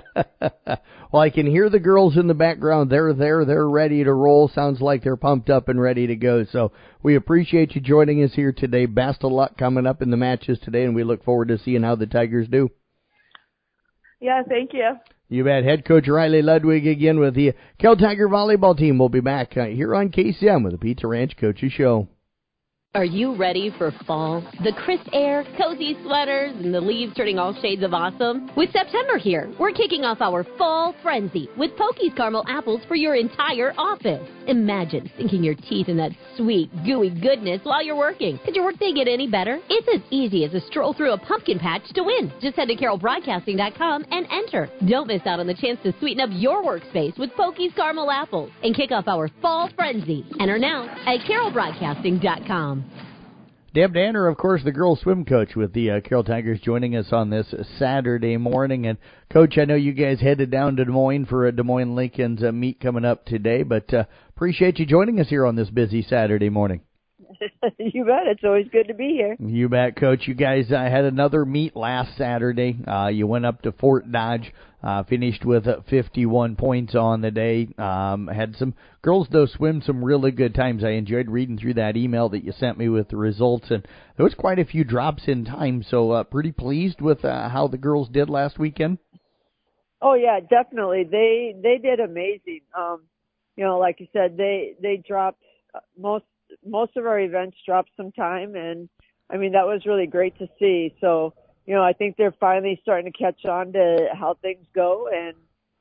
Well, I can hear the girls in the background. They're there. They're ready to roll. Sounds like they're pumped up and ready to go. So we appreciate you joining us here today. Best of luck coming up in the matches today, and we look forward to seeing how the Tigers do. Yeah, thank you. You bet. Head coach Riley Ludwig again with the Cal Tiger volleyball team. We'll be back here on KCM with the Pizza Ranch Coaches Show. Are you ready for fall? The crisp air, cozy sweaters, and the leaves turning all shades of awesome? With September here, we're kicking off our fall frenzy with Pokey's caramel apples for your entire office. Imagine sinking your teeth in that sweet, gooey goodness while you're working. Could your workday get any better? It's as easy as a stroll through a pumpkin patch to win. Just head to carrollbroadcasting.com and enter. Don't miss out on the chance to sweeten up your workspace with Pokey's caramel apples and kick off our fall frenzy. Enter now at carrollbroadcasting.com. Deb Danner, of course, the girls swim coach with the Carroll Tigers, joining us on this Saturday morning. And, Coach, I know you guys headed down to Des Moines for a Des Moines Lincoln's meet coming up today, but appreciate you joining us here on this busy Saturday morning. You bet. It's always good to be here. You bet, Coach. You guys had another meet last Saturday. You went up to Fort Dodge, finished with 51 points on the day. Had some girls, though, swim some really good times. I enjoyed reading through that email that you sent me with the results, and there was quite a few drops in time, so pretty pleased with how the girls did last weekend. Oh, yeah, definitely. They did amazing. Like you said, they dropped most of our events dropped some time, and I mean that was really great to see. So I think they're finally starting to catch on to how things go, and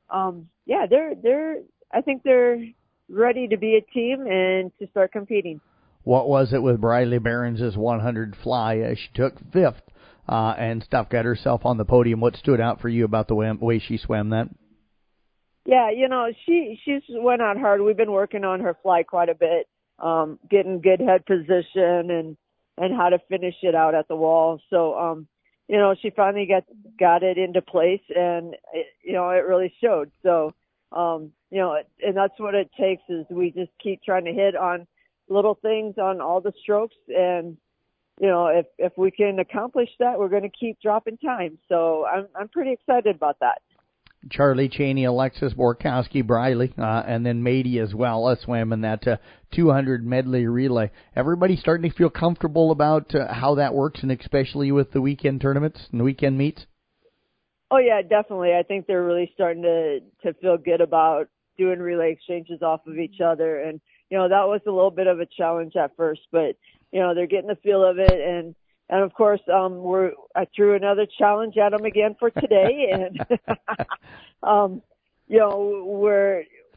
I think they're ready to be a team and to start competing. What was it with Briley Behrens' 100 fly? She took 5th and got herself on the podium. What stood out for you about the way she swam that? Yeah, she's went out hard. We've been working on her fly quite a bit. Getting good head position and how to finish it out at the wall. So, she finally got it into place, and it really showed. So, and that's what it takes is we just keep trying to hit on little things on all the strokes. And, if we can accomplish that, we're going to keep dropping time. So I'm pretty excited about that. Charlie Cheney, Alexis Borkowski, Briley, and then Mady as well swam in that 200 medley relay. Everybody starting to feel comfortable about how that works, and especially with the weekend tournaments and the weekend meets? Oh, yeah, definitely. I think they're really starting to feel good about doing relay exchanges off of each other. And, that was a little bit of a challenge at first, but, they're getting the feel of it. And of course, I threw another challenge at them again for today, and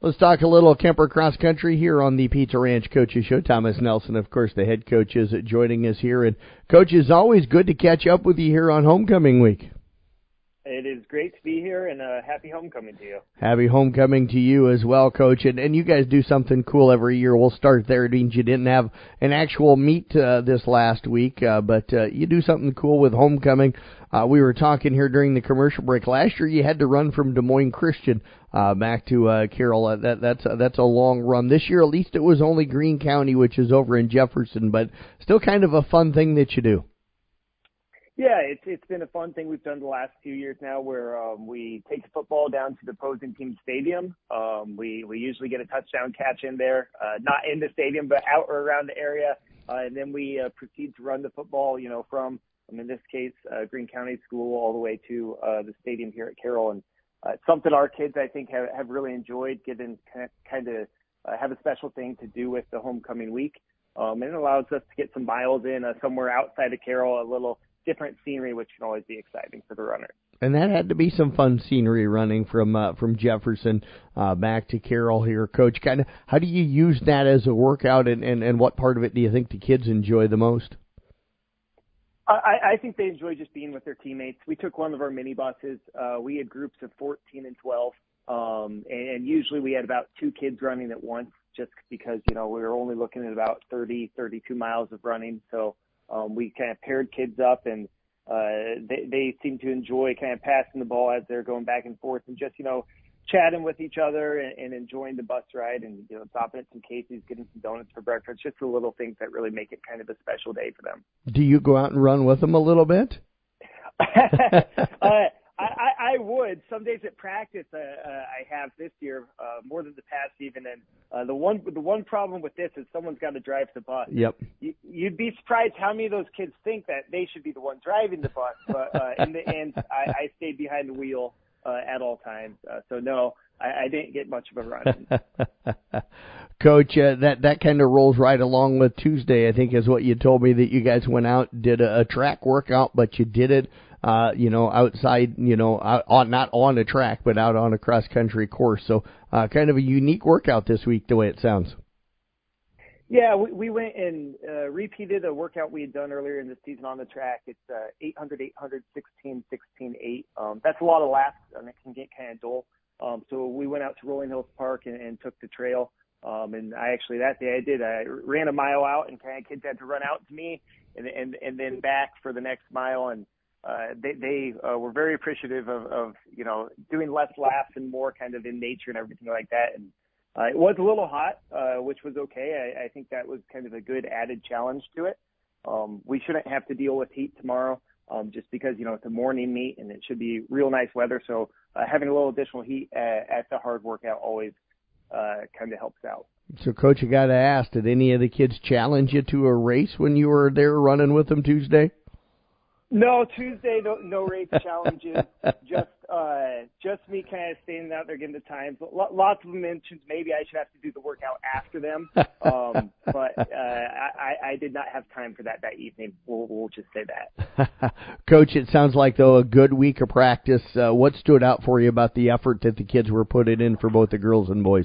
Let's talk a little Kemper cross country here on the Pizza Ranch Coaches Show. Thomas Nelson, of course, the head coach, is joining us here. And, Coach, it's always good to catch up with you here on Homecoming Week. It is great to be here, and happy homecoming to you. Happy homecoming to you as well, Coach. And you guys do something cool every year. We'll start there. It means you didn't have an actual meet this last week, but you do something cool with homecoming. We were talking here during the commercial break. Last year you had to run from Des Moines Christian back to Carroll. That's a long run. This year, at least, it was only Greene County, which is over in Jefferson, but still kind of a fun thing that you do. Yeah, it's been a fun thing we've done the last few years now where we take the football down to the opposing team stadium. We usually get a touchdown catch in there, not in the stadium, but out or around the area. And then we proceed to run the football, from, in this case, Greene County School all the way to the stadium here at Carroll. And it's something our kids, I think, have really enjoyed, given kind of have a special thing to do with the homecoming week. And it allows us to get some miles in somewhere outside of Carroll, a little different scenery, which can always be exciting for the runners. And that had to be some fun scenery running from Jefferson back to Carroll here, Coach. Kind of, how do you use that as a workout, and what part of it do you think the kids enjoy the most? I think they enjoy just being with their teammates. We took one of our mini buses. We had groups of 14 and 12, and usually we had about 2 kids running at once, just because we were only looking at about 32 miles of running. So we kind of paired kids up, and they seem to enjoy kind of passing the ball as they're going back and forth, and just chatting with each other and enjoying the bus ride, and stopping at some Casey's, getting some donuts for breakfast. Just the little things that really make it kind of a special day for them. Do you go out and run with them a little bit? I would. Some days at practice I have this year, more than the past even. And the one problem with this is someone's got to drive the bus. Yep. You'd be surprised how many of those kids think that they should be the one driving the bus. But in the end, I stayed behind the wheel at all times. So no, I didn't get much of a run. Coach, that kind of rolls right along with Tuesday, I think, is what you told me, that you guys went out, did a track workout, but you did it outside, not on a track, but out on a cross-country course. So kind of a unique workout this week, the way it sounds. Yeah, we went and repeated a workout we had done earlier in the season on the track. It's 800, 800, 16, 16, 8. That's a lot of laps, and it can get kind of dull. So we went out to Rolling Hills Park and took the trail. And that day I ran a mile out, and kind of kids had to run out to me and then back for the next mile. And they were very appreciative of doing less laps and more kind of in nature and everything like that. And it was a little hot, which was okay. I think that was kind of a good added challenge to it. We shouldn't have to deal with heat tomorrow, just because it's a morning meet and it should be real nice weather. So having a little additional heat at the hard workout always kind of helps out. So, Coach, I got to ask, did any of the kids challenge you to a race when you were there running with them Tuesday? No, Tuesday, no race challenges. Just me kind of standing out there getting the times. Lots of them mentioned maybe I should have to do the workout after them, but I did not have time for that evening. We'll just say that. Coach, it sounds like, though, a good week of practice. What stood out for you about the effort that the kids were putting in for both the girls and boys?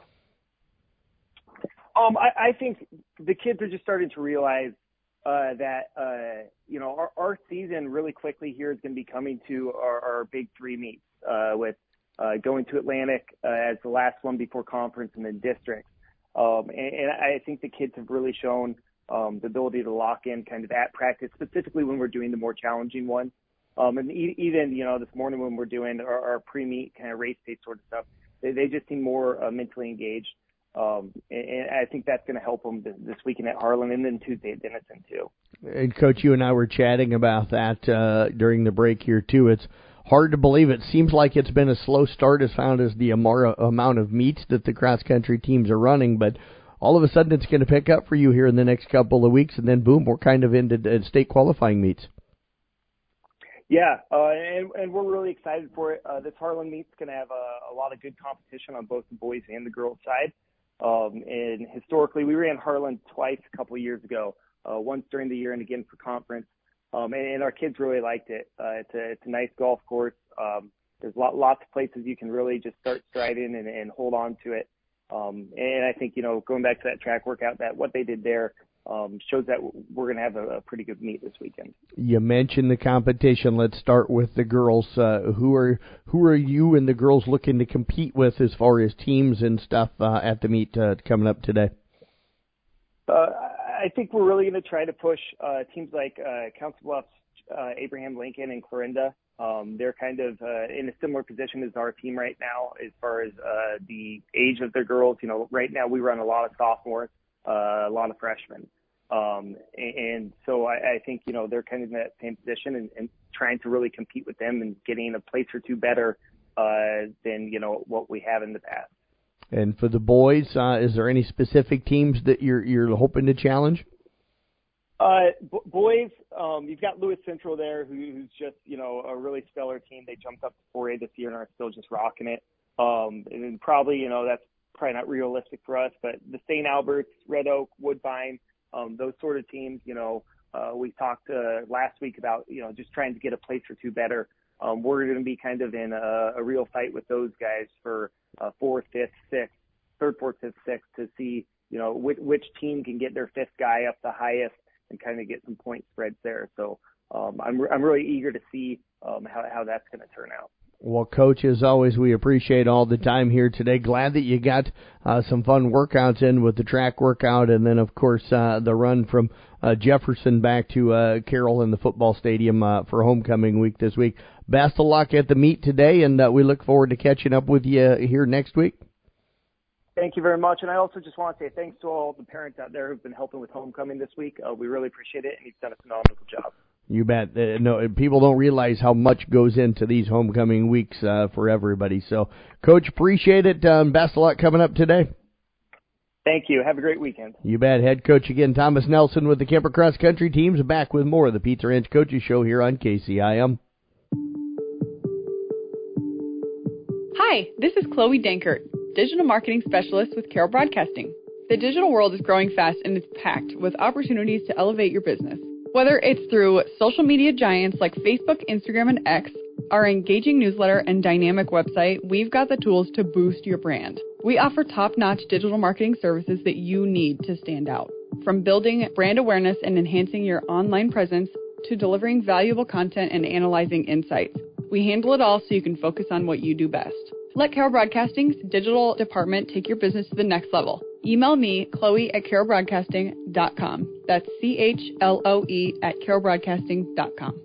I think the kids are just starting to realize that our season really quickly here is going to be coming to our big 3 meets, with going to Atlantic as the last one before conference, and then district. And I think the kids have really shown the ability to lock in kind of at practice, specifically when we're doing the more challenging ones. And even this morning when we're doing our pre-meet kind of race pace sort of stuff, they just seem more mentally engaged. And I think that's going to help them this weekend at Harlan, and then Tuesday at Denison too. And Coach, you and I were chatting about that during the break here too. It's hard to believe. It seems like it's been a slow start as found as the amount of meets that the cross-country teams are running, but all of a sudden it's going to pick up for you here in the next couple of weeks, and then boom, we're kind of into state qualifying meets. Yeah, and we're really excited for it. This Harlan meet's going to have a lot of good competition on both the boys and the girls side. And historically, we ran Harlan twice a couple of years ago, once during the year and again for conference. And our kids really liked it. It's a nice golf course. there's lots of places you can really just start striding and hold on to it. And I think, going back to that track workout, that what they did there shows that we're going to have a pretty good meet this weekend. You mentioned the competition. Let's start with the girls. Who are you and the girls looking to compete with as far as teams and stuff at the meet coming up today? I think we're really going to try to push teams like Council Bluffs, Abraham Lincoln, and Clarinda. They're kind of in a similar position as our team right now as far as the age of their girls. Right now we run a lot of sophomores, a lot of freshmen. And so I think, they're kind of in that same position and trying to really compete with them and getting a place or two better than, what we have in the past. And for the boys, is there any specific teams that you're hoping to challenge? Boys, you've got Lewis Central there, who's just, a really stellar team. They jumped up to 4A this year and are still just rocking it. And probably, that's probably not realistic for us, but the St. Alberts, Red Oak, Woodbine, those sort of teams, we talked last week about, just trying to get a place or two better. We're going to be kind of in a real fight with those guys for 4th, 5th, 6th, 3rd, 4th, 5th, 6th to see, which team can get their 5th guy up the highest and kind of get some point spreads there. So I'm really eager to see how that's going to turn out. Well, Coach, as always, we appreciate all the time here today. Glad that you got some fun workouts in with the track workout and then, of course, the run from Jefferson back to Carroll in the football stadium for homecoming week this week. Best of luck at the meet today, and we look forward to catching up with you here next week. Thank you very much. And I also just want to say thanks to all the parents out there who've been helping with homecoming this week. We really appreciate it, and you've done a phenomenal job. You bet. No, people don't realize how much goes into these homecoming weeks for everybody. So, Coach, appreciate it. Best of luck coming up today. Thank you. Have a great weekend. You bet. Head coach again, Thomas Nelson with the Kemper Cross Country teams. Back with more of the Pizza Ranch Coaches Show here on KCIM. Hi, this is Chloe Dankert, Digital Marketing Specialist with Carroll Broadcasting. The digital world is growing fast and it's packed with opportunities to elevate your business. Whether it's through social media giants like Facebook, Instagram, and X, our engaging newsletter and dynamic website, we've got the tools to boost your brand. We offer top-notch digital marketing services that you need to stand out. From building brand awareness and enhancing your online presence to delivering valuable content and analyzing insights. We handle it all so you can focus on what you do best. Let Carroll Broadcasting's digital department take your business to the next level. Email me, Chloe at carrollbroadcasting.com. That's CHLOE at carrollbroadcasting.com.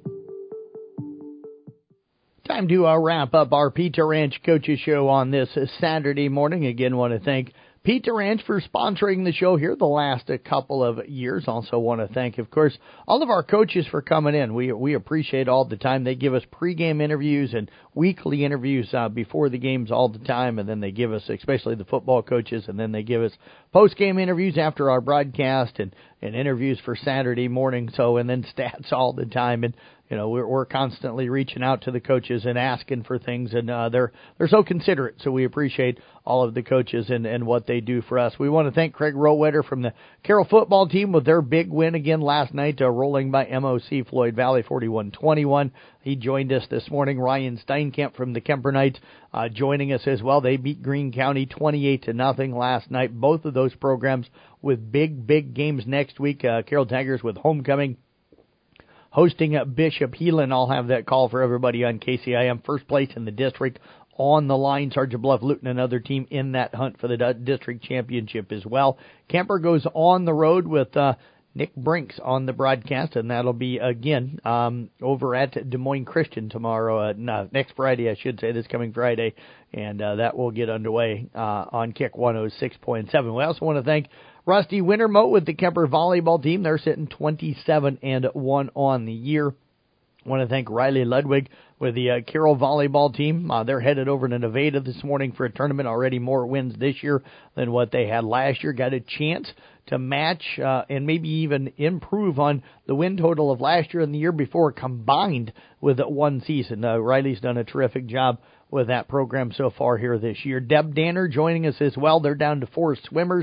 Time to wrap up our Pizza Ranch Coaches Show on this Saturday morning. Again, want to thank Pizza Ranch for sponsoring the show here the last couple of years. Also want to thank, of course, all of our coaches for coming in. We appreciate all the time. They give us pregame interviews and weekly interviews before the games all the time, and then they give us, especially the football coaches, and then they give us postgame interviews after our broadcast and interviews for Saturday morning. So, and then stats all the time. And we're constantly reaching out to the coaches and asking for things, and they're so considerate. So we appreciate all of the coaches and what they do for us. We want to thank Craig Rowetter from the Carroll football team with their big win again last night, rolling by MOC Floyd Valley 41-21. He joined us this morning. Ryan Steinkamp from the Kemper Knights joining us as well. They beat Greene County 28-0 last night. Both of those programs with big games next week. Carroll Tigers with homecoming hosting Bishop Heelan. I'll have that call for everybody on KCIM. First place in the district on the line. Sergeant Bluff Luton, another team in that hunt for the district championship as well. Kemper goes on the road with Nick Brinks on the broadcast, and that'll be, again, over at Des Moines Christian tomorrow. Next Friday, I should say, this coming Friday, and that will get underway on Kick 106.7. We also want to thank Rusty Wintermote with the Kemper volleyball team. They're sitting 27-1 on the year. I want to thank Riley Ludwig with the Carroll volleyball team. They're headed over to Nevada this morning for a tournament. Already more wins this year than what they had last year. Got a chance to match and maybe even improve on the win total of last year and the year before combined with one season. Riley's done a terrific job with that program so far here this year. Deb Danner joining us as well. They're down to 4 swimmers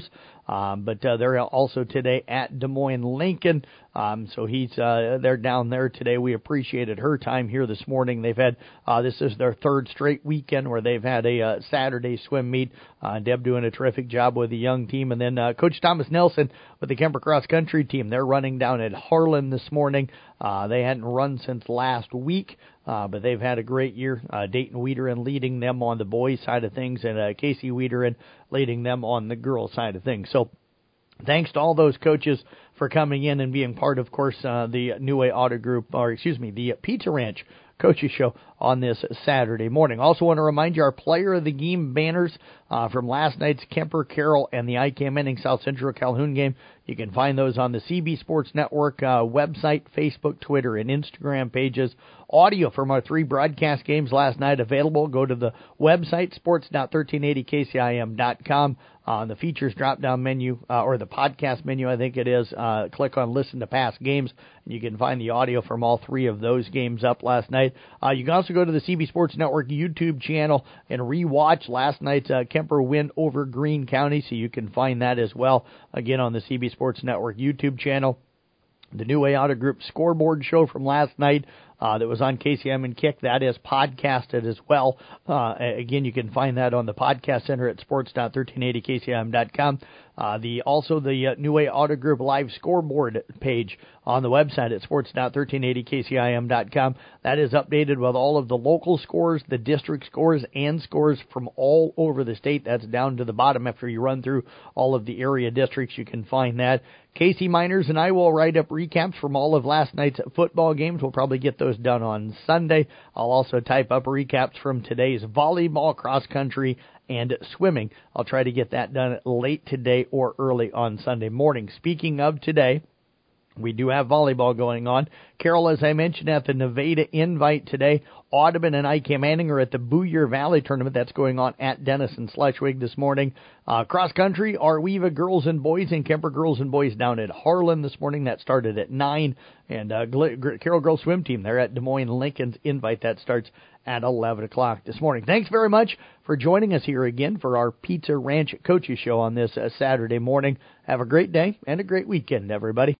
But they're also today at Des Moines Lincoln. So they're down there today. We appreciated her time here this morning. They've had this is their third straight weekend where they've had a Saturday swim meet. Deb doing a terrific job with the young team, and then Coach Thomas Nelson with the Kemper cross country team. They're running down at Harlan this morning. They hadn't run since last week, but they've had a great year. Dayton Wiederin leading them on the boys side of things, and Casey Wiederin leading them on the girls side of things. So thanks to all those coaches for coming in and being part, of course, the New Way Auto Group, the Pizza Ranch Coaches Show on this Saturday morning. Also want to remind you our Player of the Game banners from last night's Kemper, Carroll, and the ICAM Ending South Central Calhoun game. You can find those on the CB Sports Network website, Facebook, Twitter, and Instagram pages. Audio from our 3 broadcast games last night available. Go to the website, sports.1380kcim.com. On the features drop-down menu, or the podcast menu, I think it is, click on Listen to Past Games, and you can find the audio from all 3 of those games up last night. You can also go to the CB Sports Network YouTube channel and rewatch last night's Kemper win over Greene County, so you can find that as well, again, on the CB Sports Network YouTube channel. The New Way Auto Group scoreboard show from last night that was on KCM and Kick, that is podcasted as well. Again, you can find that on the podcast center at sports.1380kcim.com. The New Way Auto Group live scoreboard page on the website at sports.1380kcim.com. That is updated with all of the local scores, the district scores, and scores from all over the state. That's down to the bottom after you run through all of the area districts. You can find that. Casey Miners and I will write up recaps from all of last night's football games. We'll probably get those done on Sunday. I'll also type up recaps from today's volleyball, cross country, and swimming. I'll try to get that done late today or early on Sunday morning. Speaking of today, we do have volleyball going on. Carroll, as I mentioned, at the Nevada Invite today. Audubon and ICAM Anning are at the Boyer Valley tournament. That's going on at Denison Schleswig this morning. Cross country, Arweva girls and boys and Kemper girls and boys down at Harlan this morning. That started at 9. And Carroll girls swim team, they're at Des Moines Lincoln's Invite. That starts at 11 o'clock this morning. Thanks very much for joining us here again for our Pizza Ranch Coaches Show on this Saturday morning. Have a great day and a great weekend, everybody.